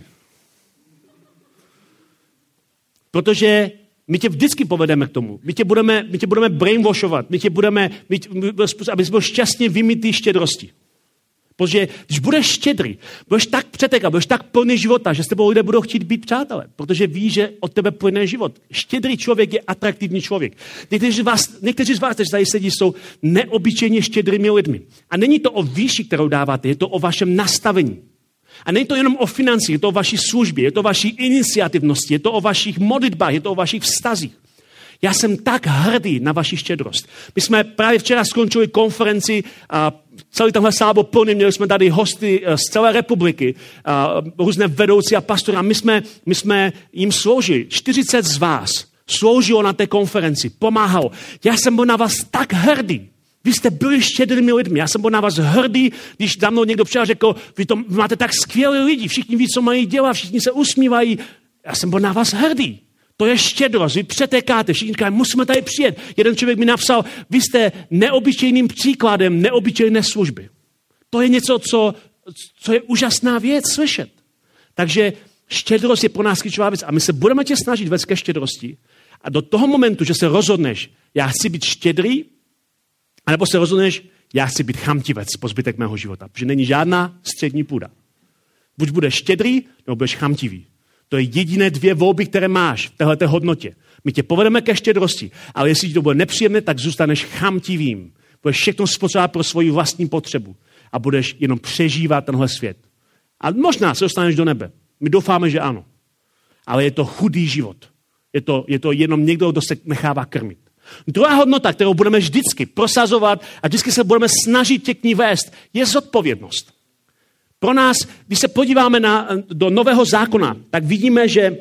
Protože my tě vždycky povedeme k tomu. My tě budeme, my tě budeme brainwashovat. My tě budeme, my tě, abys byl šťastně vymytý štědrosti. Protože když budeš štědrý, budeš tak přetekat, budeš tak plný života, že s tebou lidé budou chtít být přátelé, protože ví, že od tebe plyne život. Štědrý člověk je atraktivní člověk. Někteří z vás, někteří z vás, kteří tady sedí, jsou neobyčejně štědrými lidmi. A není to o výši, kterou dáváte, je to o vašem nastavení. A není to jenom o financích, je to o vaší službě, je to o vaší iniciativnosti, je to o vašich modlitbách, je to o vašich vztazích. Já jsem tak hrdý na vaši štědrost. My jsme právě včera skončili konferenci a celý tenhle sál byl plný, měli jsme tady hosty z celé republiky, a různé vedoucí a pastory a my jsme, my jsme jim sloužili. čtyřicet z vás sloužilo na té konferenci, pomáhalo. Já jsem byl na vás tak hrdý. Vy jste byli štědrými lidmi. Já jsem byl na vás hrdý, když za mnou někdo přijel a řekl, vy, to, vy máte tak skvělé lidi, všichni ví, co mají dělat, všichni se usmívají. Já jsem byl na vás hrdý. To je štědrost, vy přetékáte, všichni říkají, musíme tady přijet. Jeden člověk mi napsal, vy jste neobyčejným příkladem neobyčejné služby. To je něco, co, co je úžasná věc slyšet. Takže štědrost je pro nás klíčová věc a my se budeme tě snažit vést ke štědrosti, A do toho momentu, že se rozhodneš, já chci být štědrý, anebo se rozhodneš, já chci být chamtivec po zbytek mého života. Protože není žádná střední půda. Buď budeš štědrý, nebo budeš chamtivý. To je jediné dvě volby, které máš v téhleté hodnotě. My tě povedeme ke štědrosti, ale jestli ti to bude nepříjemné, tak zůstaneš chamtivým. Budeš všechno spotřebovat pro svoji vlastní potřebu a budeš jenom přežívat tenhle svět. A možná se dostaneš do nebe. My doufáme, že ano. Ale je to chudý život. Je to, je to jenom někdo, kdo se nechává krmit. Druhá hodnota, kterou budeme vždycky prosazovat a vždycky se budeme snažit tě k ní vést, je zodpovědnost. Pro nás, když se podíváme na, do Nového zákona, tak vidíme, že,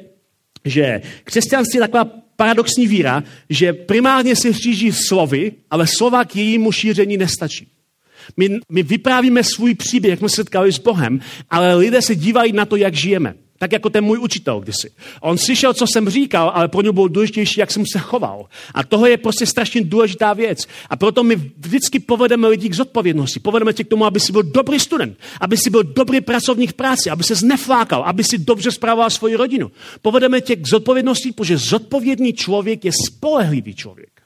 že křesťanství je taková paradoxní víra, že primárně se šíří slovy, ale slova k jejímu šíření nestačí. My, my vyprávíme svůj příběh, jak jsme se setkali s Bohem, ale lidé se dívají na to, jak žijeme. Tak jako ten můj učitel kdysi. On slyšel, co jsem říkal, ale pro něj bylo důležitější, jak jsem se choval. A toho je prostě strašně důležitá věc. A proto my vždycky povedeme lidi k zodpovědnosti. Povedeme tě k tomu, aby si byl dobrý student, aby si byl dobrý pracovník v práci, aby se zneflákal, aby si dobře spravoval svoji rodinu. Povedeme tě k zodpovědnosti, protože zodpovědný člověk je spolehlivý člověk.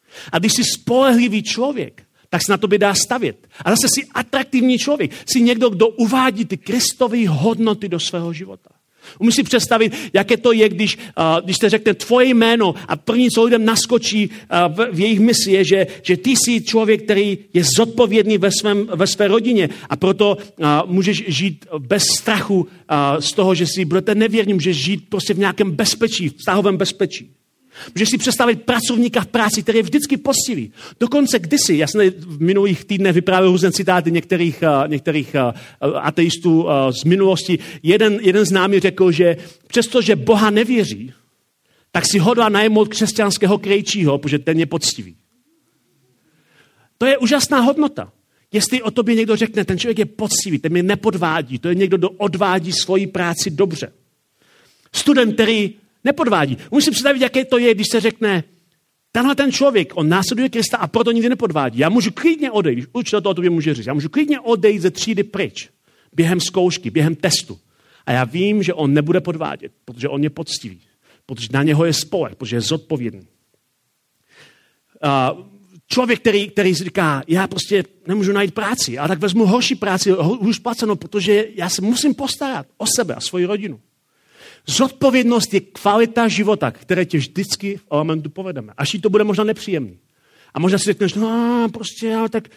A když jsi spolehlivý člověk, tak se na tobě dá stavět. A zase jsi atraktivní člověk. Jsi někdo, kdo uvádí ty Kristovy hodnoty do svého života. Umíš si představit, jaké to je, když, uh, když se řekne tvoje jméno a první, co lidem naskočí uh, v, v jejich mysli, je, že, že ty jsi člověk, který je zodpovědný ve, svém, ve své rodině a proto uh, můžeš žít bez strachu uh, z toho, že si budete nevěrní, můžeš žít prostě v nějakém bezpečí, v vztahovém bezpečí. Můžeš si představit pracovníka v práci, který je vždycky poctivý. Dokonce kdysi, já jsem v minulých týdnech vyprávěl různé citáty některých, některých ateistů z minulosti. Jeden, jeden z námi řekl, že přestože Boha nevěří, tak si hodlá najmout křesťanského krejčího, protože ten je poctivý. To je úžasná hodnota. Jestli o tobě někdo řekne, ten člověk je poctivý, ten mě nepodvádí, to je někdo, kdo odvádí svoji práci dobře. Student, který nepodvádí. Můžeš si představit, jaké to je, když se řekne, tenhle ten člověk, on následuje Krista a proto nikdy nepodvádí. Já můžu klidně odejít, když učitel to o tobě může říct, já můžu klidně odejít ze třídy pryč, během zkoušky, během testu. A já vím, že on nebude podvádět, protože on je poctivý, protože na něho je spoleh, protože je zodpovědný. Uh, člověk, který, který říká, já prostě nemůžu najít práci, ale tak vezmu horší práci, hůř placenou, protože já se musím postarat o sebe a svoji rodinu. Zodpovědnost je kvalita života, které tě vždycky v elementu povedeme. Až jí to bude možná nepříjemný. A možná si řekneš, no prostě, ale tak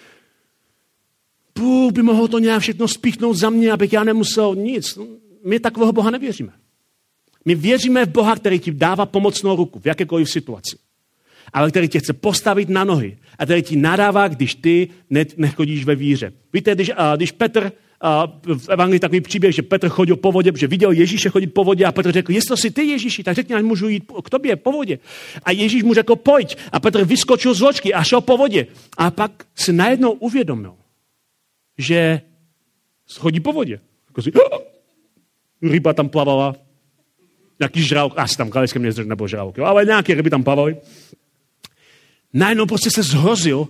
Bůh by mohl to nějak všechno spíchnout za mě, abych já nemusel nic. My takového Boha nevěříme. My věříme v Boha, který ti dává pomocnou ruku v jakékoliv situaci. Ale který tě chce postavit na nohy a který ti nadává, když ty ne- nechodíš ve víře. Víte, když, a, když Petr A v evangelii takový příběh, že Petr chodil po vodě, protože viděl Ježíše chodit po vodě a Petr řekl, jestli to jsi ty Ježíši, tak řekni, ať můžu jít k tobě po vodě. A Ježíš mu řekl, pojď. A Petr vyskočil z loďky a šel po vodě. A pak si najednou uvědomil, že chodí po vodě. Jako si, ryba tam plavala, nějaký žralok, asi tam kalické mě nebo žralok, ale nějaké ryby tam plavaly. Najednou prostě se zhrozil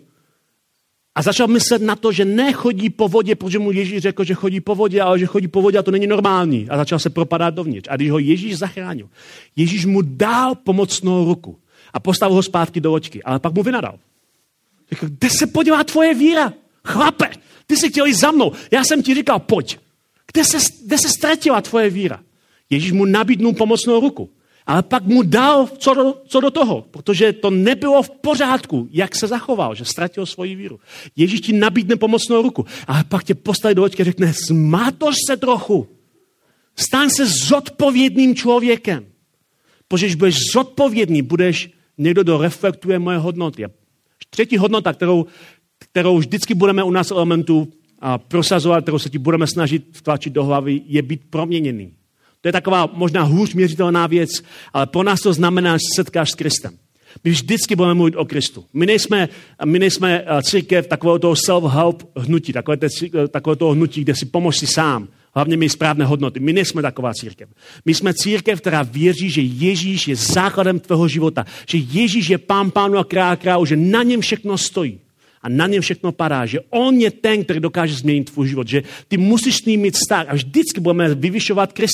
a začal myslet na to, že nechodí po vodě, protože mu Ježíš řekl, že chodí po vodě, ale že chodí po vodě a to není normální. A začal se propadat dovnitř. A když ho Ježíš zachránil, Ježíš mu dal pomocnou ruku a postavil ho zpátky do loďky, ale pak mu vynadal. Řekl, kde se podívá tvoje víra? Chlape, ty jsi chtěl jít za mnou. Já jsem ti říkal, pojď. Kde se, kde se ztratila tvoje víra? Ježíš mu nabídnul pomocnou ruku. Ale pak mu dal co do, co do toho, protože to nebylo v pořádku, jak se zachoval, že ztratil svoji víru. Ježíš ti nabídne pomocnou ruku, ale pak tě postaví do loďky a řekne, zmátoš se trochu. Staň se zodpovědným člověkem. Protože když budeš zodpovědný, budeš někdo, kdo reflektuje moje hodnoty. A třetí hodnota, kterou, kterou vždycky budeme u nás elementů prosazovat, kterou se ti budeme snažit vtlačit do hlavy, je být proměněný. To je taková možná hůř měřitelná věc, ale pro nás to znamená, že se setkáš s Kristem. My vždycky budeme mluvit o Kristu. My nejsme, my nejsme církev takového toho self-help hnutí, takové, te, takové toho hnutí, kde si pomož si sám. Hlavně mít správné hodnoty. My nejsme taková církev. My jsme církev, která věří, že Ježíš je základem tvého života. Že Ježíš je pán pánu a král králu, že na něm všechno stojí. A na něm všechno padá, že on je ten, který dokáže změnit tvůj život. Že ty musíš s ním mít vztah a vždycky budeme vyvyšovat Krista.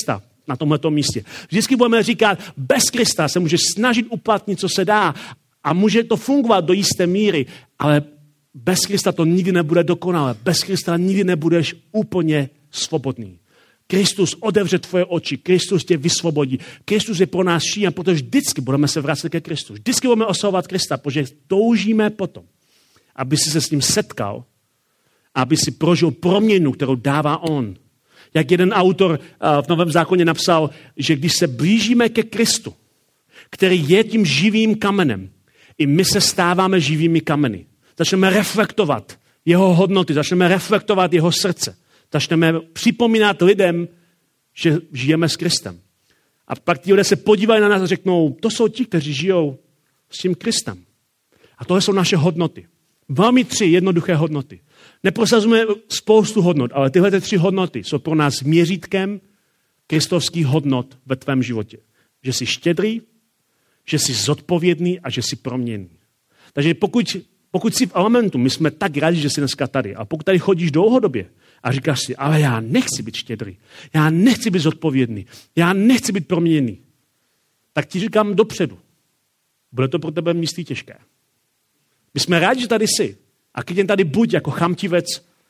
na tomhletom místě. Vždycky budeme říkat, bez Krista se můžeš snažit uplatnit, co se dá a může to fungovat do jisté míry, ale bez Krista to nikdy nebude dokonalé. Bez Krista nikdy nebudeš úplně svobodný. Kristus otevře tvoje oči, Kristus tě vysvobodí. Kristus je pro nás šíjen, protože vždycky budeme se vracet ke Kristu. Vždycky budeme oslavovat Krista, protože toužíme potom, aby si se s ním setkal, aby si prožil proměnu, kterou dává on. Jak jeden autor v Novém zákoně napsal, že když se blížíme ke Kristu, který je tím živým kamenem, i my se stáváme živými kameny. Začneme reflektovat jeho hodnoty, začneme reflektovat jeho srdce. Začneme připomínat lidem, že žijeme s Kristem. A pak ti lidé se podívají na nás a řeknou, to jsou ti, kteří žijou s tím Kristem. A tohle jsou naše hodnoty. Velmi tři jednoduché hodnoty. Neprosazujeme spoustu hodnot, ale tyhle tři hodnoty jsou pro nás měřítkem kristovských hodnot ve tvém životě. Že jsi štědrý, že jsi zodpovědný a že jsi proměnný. Takže pokud, pokud jsi v Elementu, my jsme tak rádi, že jsi dneska tady. A pokud tady chodíš dlouhodobě a říkáš si, ale já nechci být štědrý, já nechci být zodpovědný, já nechci být proměněný, tak ti říkám dopředu. Bude to pro tebe místy těžké. My jsme rádi, že tady jsi. A klidně tady buď jako chamtivec,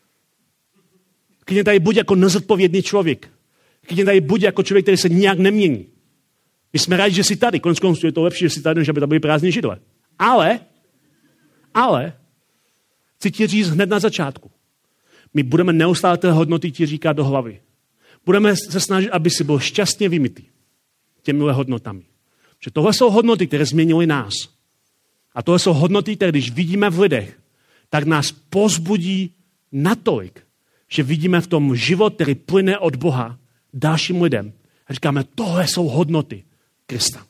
klidně tady buď jako nezodpovědný člověk, klidně tady buď jako člověk, který se nijak nemění. My jsme rádi, že jsi tady. Konec konců je to lepší, že jsi tady, než aby to byly prázdné židle. Ale, ale, chci ti říct hned na začátku. My budeme neustále té hodnoty ti říkat do hlavy. Budeme se snažit, aby si byl šťastně vymytý těmihle hodnotami. Že tohle jsou hodnoty, které změnily nás. A tohle jsou hodnoty, které když vidíme v lidech, tak nás pozbudí natolik, že vidíme v tom život, který plyne od Boha dalším lidem. A říkáme, tohle jsou hodnoty Krista.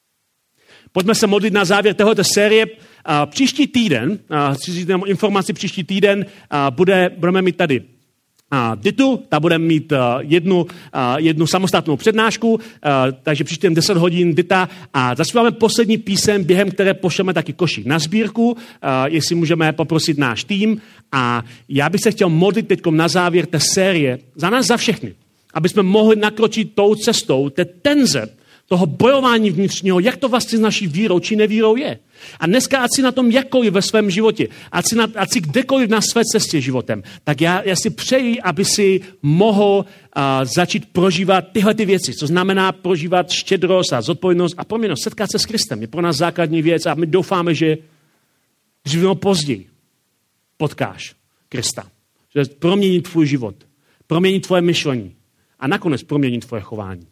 Pojďme se modlit na závěr téhleté série. A příští týden, a chci říct jenom informaci, příští týden a bude, budeme mít tady a Ditu, ta bude mít a, jednu, a, jednu samostatnou přednášku, a, takže příští týden deset hodin Dita a zaspíváme poslední písem, během které pošleme taky košík na sbírku, a, jestli můžeme poprosit náš tým. A já bych se chtěl modlit teď na závěr té série za nás, za všechny, aby jsme mohli nakročit tou cestou, té tenze, toho bojování vnitřního, jak to vlastně s naší vírou či nevírou je. A dneska, ať si na tom jakkoliv ve svém životě, ať si, na, ať si kdekoliv na své cestě životem, tak já, já si přeji, aby si mohl uh, začít prožívat tyhle ty věci, co znamená prožívat štědrost a zodpovědnost a proměnnost. Setkat se s Kristem je pro nás základní věc a my doufáme, že dřív nebo později potkáš Krista. Že promění tvůj život, promění tvoje myšlení a nakonec promění tvoje chování.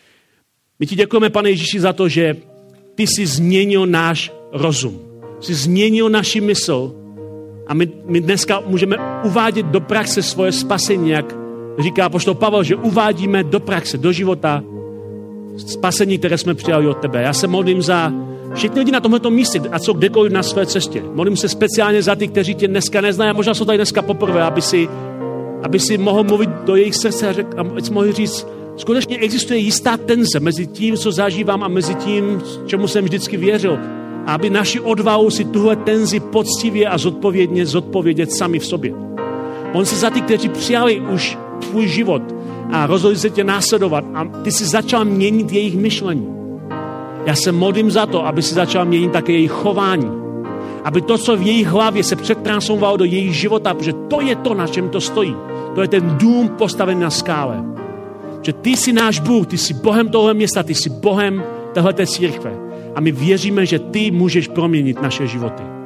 My ti děkujeme, Pane Ježíši, za to, že ty jsi změnil náš rozum. Jsi změnil naši mysl a my, my dneska můžeme uvádět do praxe svoje spasení, jak říká apoštol Pavel, že uvádíme do praxe, do života spasení, které jsme přijali od tebe. Já se modlím za všechny lidi na tomto místě, a co kdekoliv na své cestě. Modlím se speciálně za ty, kteří tě dneska neznají a možná jsou tady dneska poprvé, aby si, aby si mohl mluvit do jejich srdce a, řek, a mohli říct, skutečně existuje jistá tenze mezi tím, co zažívám a mezi tím, čemu jsem vždycky věřil. A aby naši odvahu si tuhle tenzi poctivě a zodpovědně zodpovědět sami v sobě. On se za ty, kteří přijali už tvůj život a rozhodli se tě následovat a ty si začal měnit jejich myšlení. Já se modlím za to, aby si začal měnit také jejich chování. Aby to, co v jejich hlavě se přetransformovalo do jejich života, protože to je to, na čem to stojí. To je ten dům postavený na skále. Že ty jsi náš Bůh, ty jsi Bohem tohle města, ty jsi Bohem téhleté církve. A my věříme, že ty můžeš proměnit naše životy.